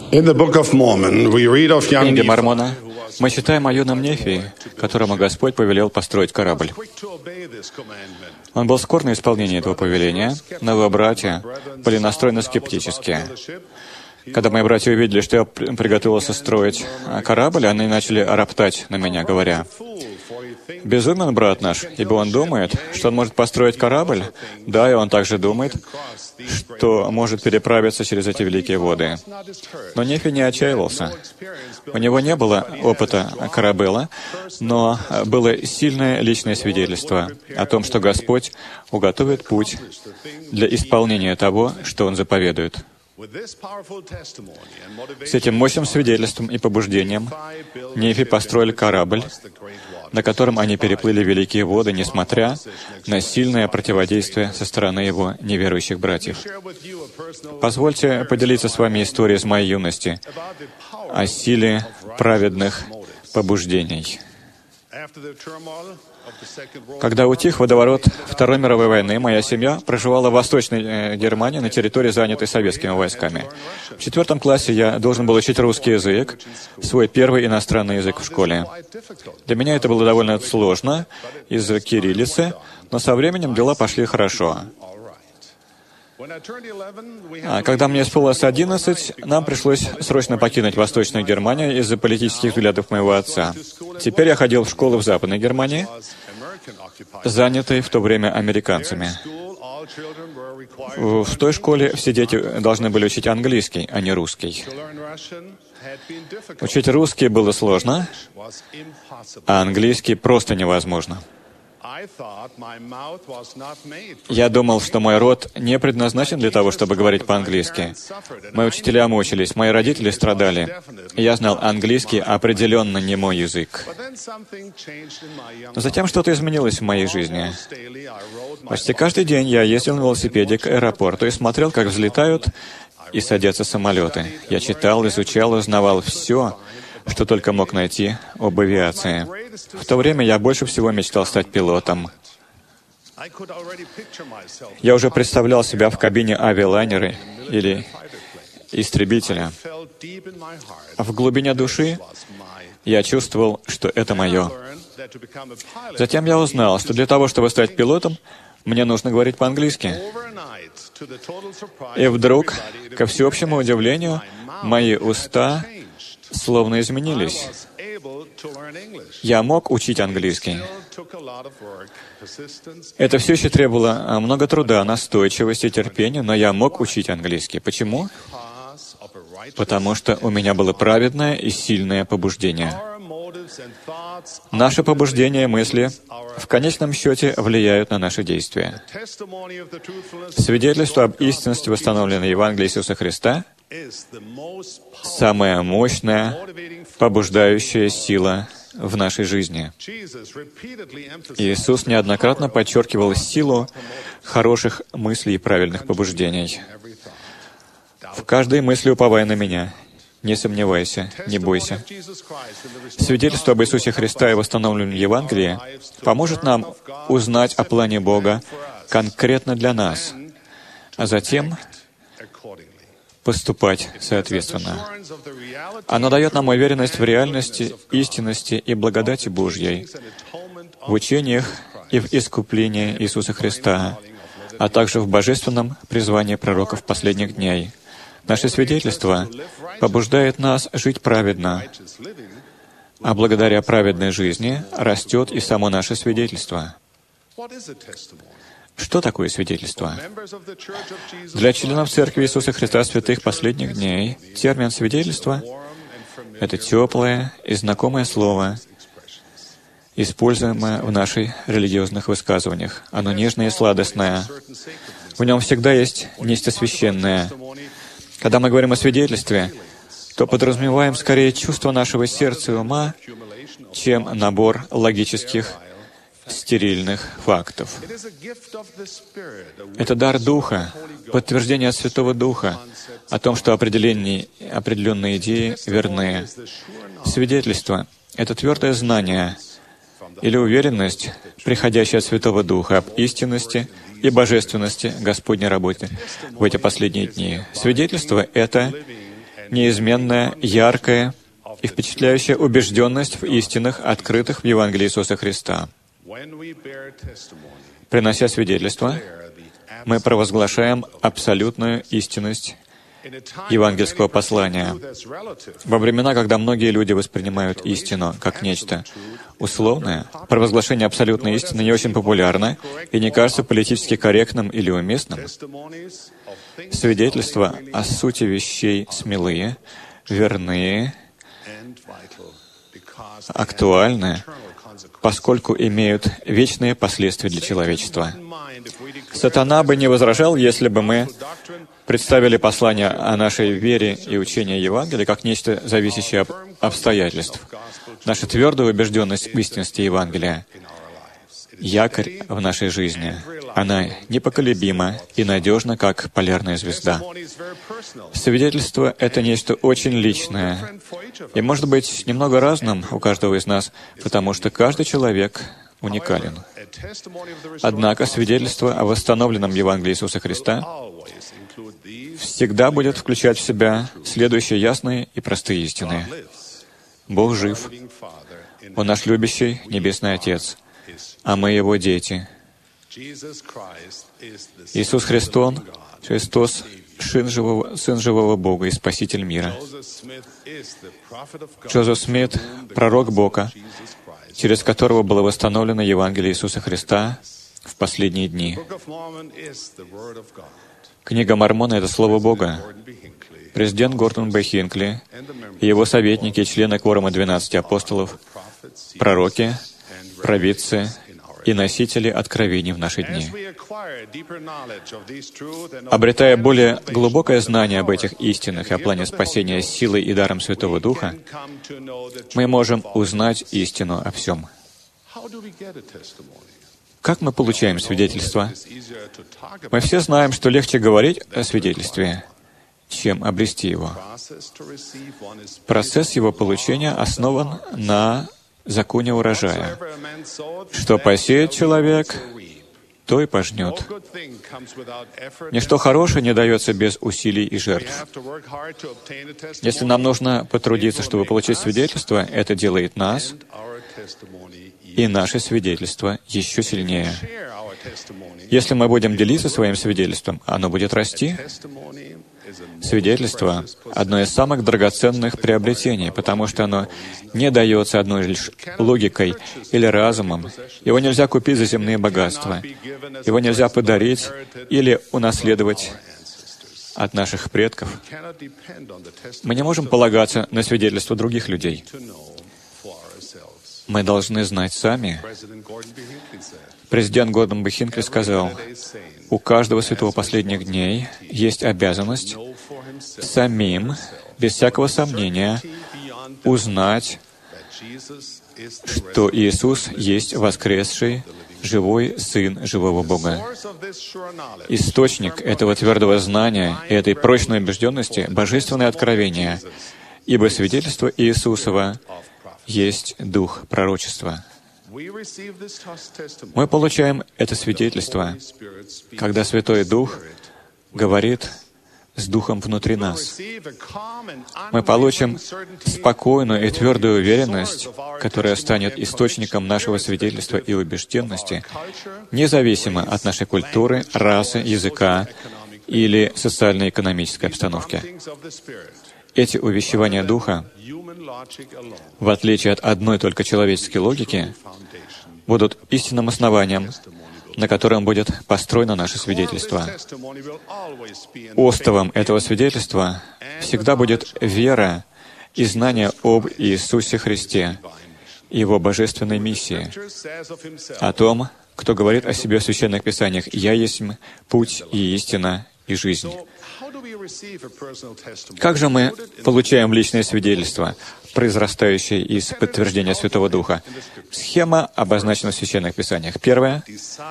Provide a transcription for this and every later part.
In the Book of Mormon, we read of В young книге Nephi, Мормона мы читаем о юном Нефии, которому Господь повелел построить корабль. quick to obey this commandment. Он был скор на исполнение этого повеления, но его братья были настроены скептически. Когда мои братья увидели, что я приготовился строить корабль, они начали роптать на меня, говоря: «Безумен брат наш, ибо он думает, что он может построить корабль, да, и он также думает, что может переправиться через эти великие воды». Но Нефи не отчаивался. У него не было опыта корабела, но было сильное личное свидетельство о том, что Господь уготовит путь для исполнения того, что Он заповедует. С этим мощным свидетельством и побуждением Нефи построили корабль, на котором они переплыли великие воды, несмотря на сильное противодействие со стороны его неверующих братьев. Позвольте поделиться с вами историей из моей юности о силе праведных побуждений. Когда утих водоворот Второй мировой войны, моя семья проживала в Восточной Германии на территории, занятой советскими войсками. В 4 классе я должен был учить русский язык, свой первый иностранный язык в школе. Для меня это было довольно сложно из-за кириллицы, но со временем дела пошли хорошо. Когда мне исполнилось 11, нам пришлось срочно покинуть Восточную Германию из-за политических взглядов моего отца. Теперь я ходил в школу в Западной Германии, занятой в то время американцами. В той школе все дети должны были учить английский, а не русский. Учить русский было сложно, а английский просто невозможно. Я думал, что мой рот не предназначен для того, чтобы говорить по-английски. Мои учителя мучились, мои родители страдали. Я знал, английский определенно не мой язык. Но затем что-то изменилось в моей жизни. Почти каждый день я ездил на велосипеде к аэропорту и смотрел, как взлетают и садятся самолеты. Я читал, изучал, узнавал все, что только мог найти об авиации. В то время я больше всего мечтал стать пилотом. Я уже представлял себя в кабине авиалайнера или истребителя. В глубине души я чувствовал, что это мое. Затем я узнал, что для того, чтобы стать пилотом, мне нужно говорить по-английски. И вдруг, ко всеобщему удивлению, мои уста словно изменились. Я мог учить английский. Это все еще требовало много труда, настойчивости, терпения, но я мог учить английский. Почему? Потому что у меня было праведное и сильное побуждение. Наши побуждения и мысли в конечном счете влияют на наши действия. Свидетельство об истинности восстановленной Евангелия Иисуса Христа — самая мощная, побуждающая сила в нашей жизни. Иисус неоднократно подчеркивал силу хороших мыслей и правильных побуждений. В каждой мысли уповай на Меня. Не сомневайся, не бойся. Свидетельство об Иисусе Христа и восстановленном Евангелии поможет нам узнать о плане Бога конкретно для нас, а затем поступать соответственно. Оно дает нам уверенность в реальности, истинности и благодати Божьей, в учениях и в искуплении Иисуса Христа, а также в божественном призвании пророков последних дней. Наше свидетельство побуждает нас жить праведно, а благодаря праведной жизни растет и само наше свидетельство. Что такое свидетельство? Для членов Церкви Иисуса Христа Святых Последних Дней термин «свидетельство» — это теплое и знакомое слово, используемое в наших религиозных высказываниях. Оно нежное и сладостное. В нем всегда есть нечто священное. Когда мы говорим о свидетельстве, то подразумеваем скорее чувство нашего сердца и ума, чем набор логических, стерильных фактов. Это дар Духа, подтверждение от Святого Духа о том, что определенные идеи верны. Свидетельство — это твердое знание или уверенность, приходящая от Святого Духа об истинности и божественности Господней работы в эти последние дни. Свидетельство — это неизменная, яркая и впечатляющая убежденность в истинах, открытых в Евангелии Иисуса Христа. Принося свидетельство, мы провозглашаем абсолютную истинность евангельского послания. Во времена, когда многие люди воспринимают истину как нечто условное, провозглашение абсолютной истины не очень популярно и не кажется политически корректным или уместным. Свидетельства о сути вещей смелые, верные, актуальны, поскольку имеют вечные последствия для человечества. Сатана бы не возражал, если бы мы представили послание о нашей вере и учении Евангелия как нечто, зависящее от обстоятельств. Наша твердая убежденность в истинности Евангелия — якорь в нашей жизни. Она непоколебима и надежна, как полярная звезда. Свидетельство — это нечто очень личное и может быть немного разным у каждого из нас, потому что каждый человек уникален. Однако свидетельство о восстановленном Евангелии Иисуса Христа всегда будет включать в себя следующие ясные и простые истины. Бог жив. Он наш любящий Небесный Отец, а мы Его дети. Иисус Христос, Сын живого Бога и Спаситель мира. Джозеф Смит — пророк Бога, через которого было восстановлено Евангелие Иисуса Христа в последние дни. Книга Мормона — это Слово Бога. Президент Гордон Б. Хинкли и его советники, члены кворума 12 апостолов, пророки, провидцы и носители откровений в наши дни. Обретая более глубокое знание об этих истинах и о плане спасения силой и даром Святого Духа, мы можем узнать истину о всем. Как мы получаем свидетельство? Мы все знаем, что легче говорить о свидетельстве, чем обрести его. Процесс его получения основан на законе урожая. Что посеет человек, то и пожнет. Ничто хорошее не дается без усилий и жертв. Если нам нужно потрудиться, чтобы получить свидетельство, это делает нас и наше свидетельство еще сильнее. Если мы будем делиться своим свидетельством, оно будет расти. Свидетельство — одно из самых драгоценных приобретений, потому что оно не дается одной лишь логикой или разумом. Его нельзя купить за земные богатства. Его нельзя подарить или унаследовать от наших предков. Мы не можем полагаться на свидетельство других людей. Мы должны знать сами. Президент Гордон Б. Хинкли сказал, у каждого святого последних дней есть обязанность самим, без всякого сомнения, узнать, что Иисус есть воскресший, живой Сын живого Бога. Источник этого твердого знания и этой прочной убежденности — божественное откровение, ибо свидетельство Иисусова есть дух пророчества. Мы получаем это свидетельство, когда Святой Дух говорит с Духом внутри нас. Мы получим спокойную и твердую уверенность, которая станет источником нашего свидетельства и убежденности, независимо от нашей культуры, расы, языка или социально-экономической обстановки. Эти увещевания Духа, в отличие от одной только человеческой логики, будут истинным основанием, на котором будет построено наше свидетельство. Остовом этого свидетельства всегда будет вера и знание об Иисусе Христе и Его божественной миссии, о том, кто говорит о себе в Священных Писаниях: «Я есть путь и истина и жизнь». Как же мы получаем личное свидетельство, произрастающее из подтверждения Святого Духа? Схема обозначена в Священных Писаниях. Первое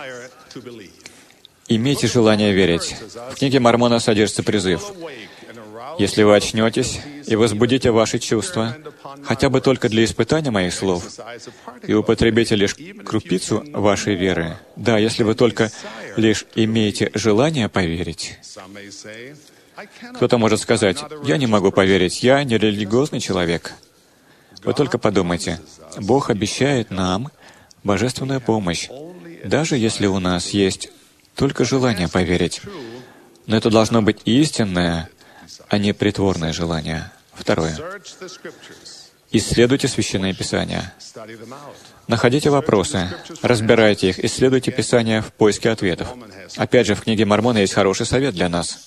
— имейте желание верить. В книге Мормона содержится призыв: «Если вы очнетесь и возбудите ваши чувства, хотя бы только для испытания моих слов, и употребите лишь крупицу вашей веры, да, если вы только лишь имеете желание поверить». Кто-то может сказать: «Я не могу поверить, я не религиозный человек». Вы только подумайте, Бог обещает нам божественную помощь, даже если у нас есть только желание поверить. Но это должно быть истинное, а не притворное желание. Второе. Исследуйте Священное Писание. Находите вопросы, разбирайте их, исследуйте Писание в поиске ответов. Опять же, в книге Мормона есть хороший совет для нас.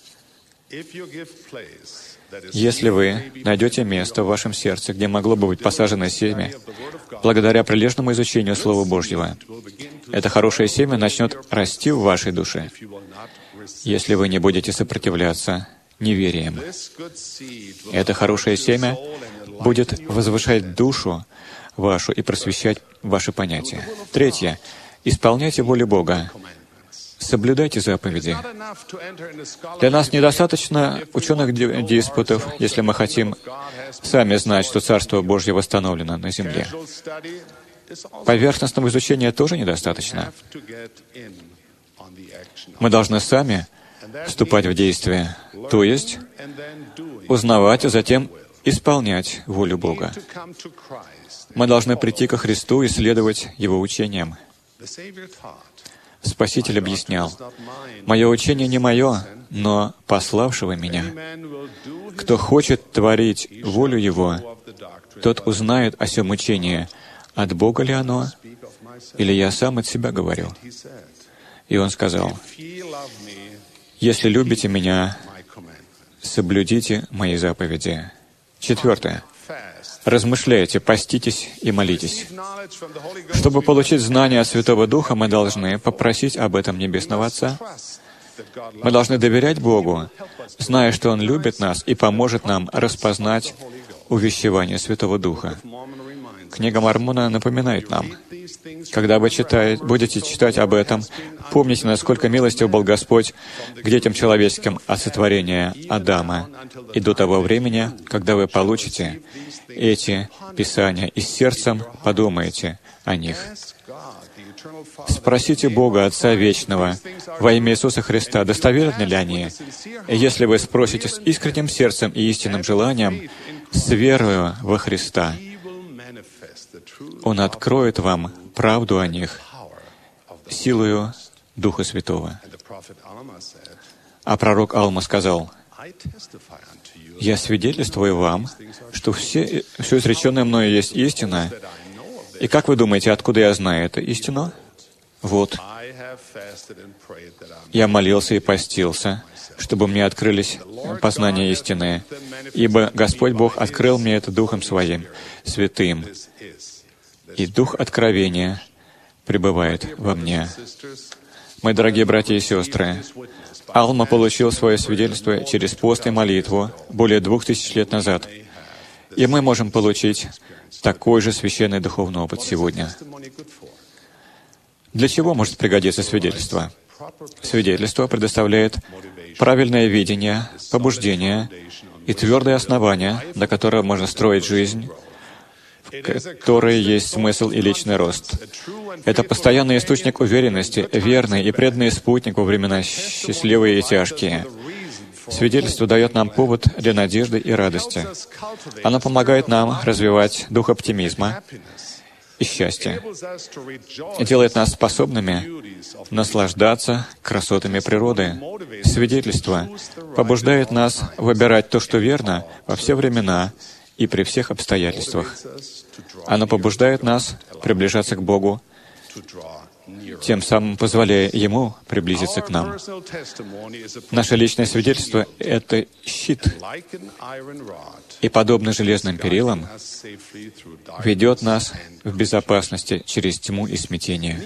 Если вы найдете место в вашем сердце, где могло бы быть посажено семя, благодаря прилежному изучению Слова Божьего, это хорошее семя начнет расти в вашей душе, если вы не будете сопротивляться неверием. Это хорошее семя будет возвышать душу вашу и просвещать ваши понятия. Третье. Исполняйте волю Бога. Соблюдайте заповеди. Для нас недостаточно ученых диспутов, если мы хотим сами знать, что Царство Божье восстановлено на земле. Поверхностного изучения тоже недостаточно. Мы должны сами вступать в действие, то есть узнавать, а затем исполнять волю Бога. Мы должны прийти ко Христу и следовать Его учениям. Спаситель объяснял: «Мое учение не мое, но пославшего Меня. Кто хочет творить волю Его, тот узнает о сем учении, от Бога ли оно, или я сам от себя говорю». И Он сказал: «Если любите Меня, соблюдите Мои заповеди». Четвертое. Размышляйте, поститесь и молитесь. Чтобы получить знание от Святого Духа, мы должны попросить об этом Небесного Отца. Мы должны доверять Богу, зная, что Он любит нас и поможет нам распознать увещевание Святого Духа. Книга Мормона напоминает нам: когда вы будете читать об этом, помните, насколько милостив был Господь к детям человеческим от сотворения Адама и до того времени, когда вы получите эти Писания и сердцем подумаете о них. Спросите Бога, Отца Вечного, во имя Иисуса Христа, достоверны ли они? И если вы спросите с искренним сердцем и истинным желанием, с верою во Христа, Он откроет вам правду о них силою Духа Святого. А пророк Алма сказал: «Я свидетельствую вам, что все изреченное мною есть истина. И как вы думаете, откуда я знаю эту истину? Вот, я молился и постился, чтобы мне открылись познания истины, ибо Господь Бог открыл мне это Духом Своим, Святым, и Дух откровения пребывает во мне». Мои дорогие братья и сестры, Алма получил свое свидетельство через пост и молитву более 2000 лет назад. И мы можем получить такой же священный духовный опыт сегодня. Для чего может пригодиться свидетельство? Свидетельство предоставляет правильное видение, побуждение и твердое основание, на которое можно строить жизнь, в которой есть смысл и личный рост. Это постоянный источник уверенности, верный и преданный спутник во времена счастливые и тяжкие. Свидетельство дает нам повод для надежды и радости. Оно помогает нам развивать дух оптимизма и счастья, и делает нас способными наслаждаться красотами природы. Свидетельство побуждает нас выбирать то, что верно, во все времена и при всех обстоятельствах. Оно побуждает нас приближаться к Богу, тем самым позволяя Ему приблизиться к нам. Наше личное свидетельство — это щит, и, подобно железным перилам, ведет нас в безопасности через тьму и смятение.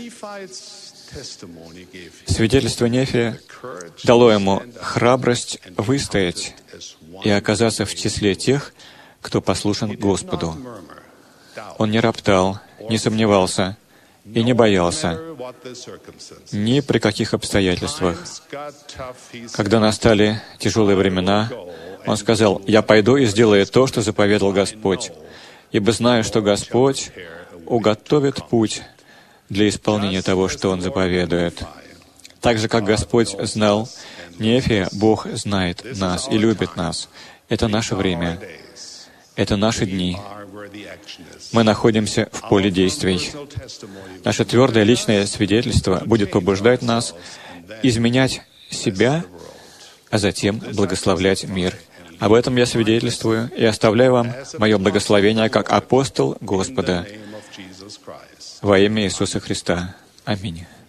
Свидетельство Нефия дало ему храбрость выстоять и оказаться в числе тех, кто послушен Господу. Он не роптал, не сомневался и не боялся ни при каких обстоятельствах. Когда настали тяжелые времена, он сказал: «Я пойду и сделаю то, что заповедал Господь, ибо знаю, что Господь уготовит путь для исполнения того, что Он заповедует». Так же, как Господь знал Нефия, Бог знает нас и любит нас. Это наше время. Это наши дни. Мы находимся в поле действий. Наше твердое личное свидетельство будет побуждать нас изменять себя, а затем благословлять мир. Об этом я свидетельствую и оставляю вам мое благословение как апостол Господа во имя Иисуса Христа. Аминь.